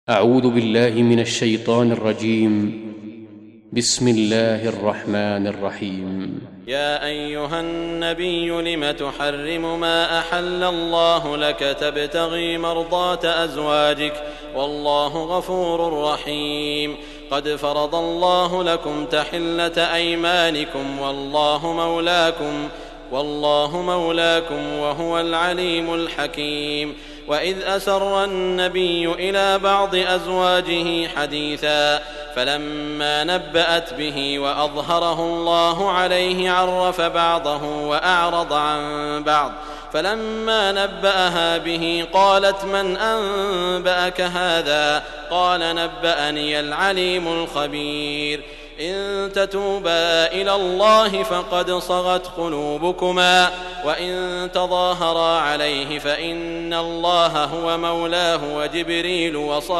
أعوذ بالله من الشيطان الرجيم. بسم الله الرحمن الرحيم. يا أيها النبي لم تحرم ما أحل الله لك تبتغي مرضات أزواجك والله غفور رحيم. قد فرض الله لكم تحلة أيمانكم والله مولاكم وهو العليم الحكيم. وإذ أسر النبي إلى بعض أزواجه حديثا فلما نبأت به وأظهره الله عليه عرف بعضه وأعرض عن بعض. فلما نبأها به قالت من أنبأك هذا؟ قال نبأني العليم الخبير. إن تتوبا إلى الله فقد صغت قلوبكما وإن تظاهرا عليه فإن الله هو مولاه وجبريل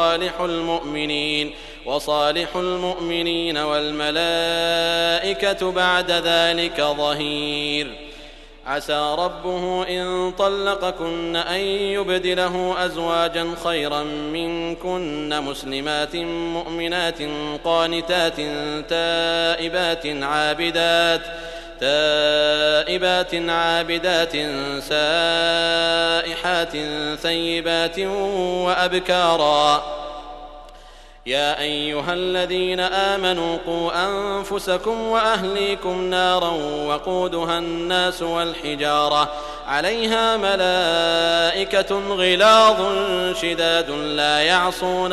وصالح المؤمنين والملائكة بعد ذلك ظهير. عسى ربه إن طلقكن أن يبدله أزواجا خيرا منكن مسلمات مؤمنات قانتات تائبات عابدات سائحات ثيبات وأبكارا. يا أيها الذين آمنوا قوا أنفسكم وأهليكم نارا وقودها الناس والحجارة عليها ملائكة غلاظ شداد لا يعصون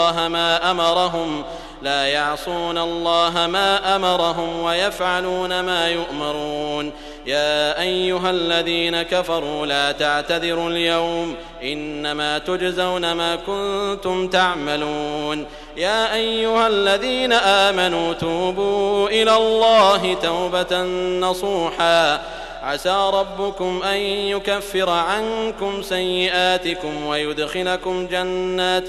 الله ما أمرهم ويفعلون ما يؤمرون. يا أيها الذين كفروا لا تعتذروا اليوم إنما تجزون ما كنتم تعملون. يا أيها الذين آمنوا توبوا إلى الله توبة نصوحا عسى ربكم أن يكفر عنكم سيئاتكم ويدخلكم جنات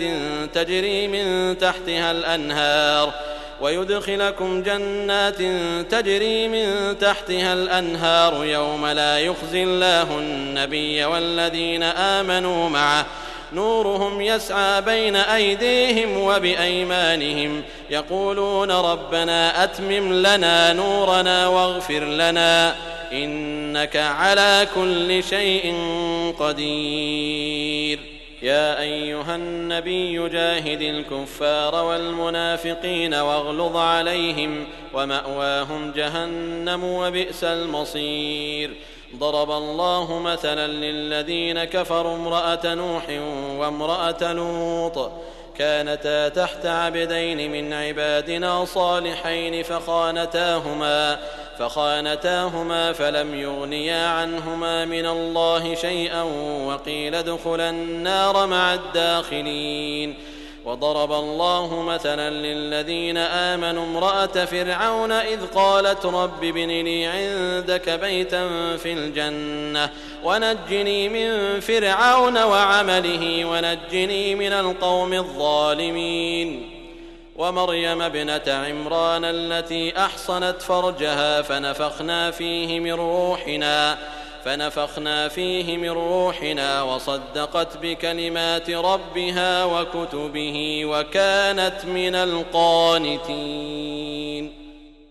تجري من تحتها الأنهار يوم لا يخزي الله النبي والذين آمنوا معه نورهم يسعى بين أيديهم وبأيمانهم يقولون ربنا أتمم لنا نورنا واغفر لنا إنك على كل شيء قدير. يا أيها النبي جاهد الكفار والمنافقين واغلظ عليهم ومأواهم جهنم وبئس المصير. ضرب الله مثلا للذين كفروا امرأة نوح وامرأة لوط كانتا تحت عبدين من عبادنا صالحين فخانتاهما فلم يغنيا عنهما من الله شيئا وقيل ادخلا النار مع الداخلين. وضرب الله مثلا للذين آمنوا امرأة فرعون إذ قالت رب ابن لي عندك بيتا في الجنة ونجني من فرعون وعمله ونجني من القوم الظالمين. ومريم ابنة عمران التي أحصنت فرجها فنفخنا فيه من روحنا وصدقت بكلمات ربها وكتبه وكانت من القانتين.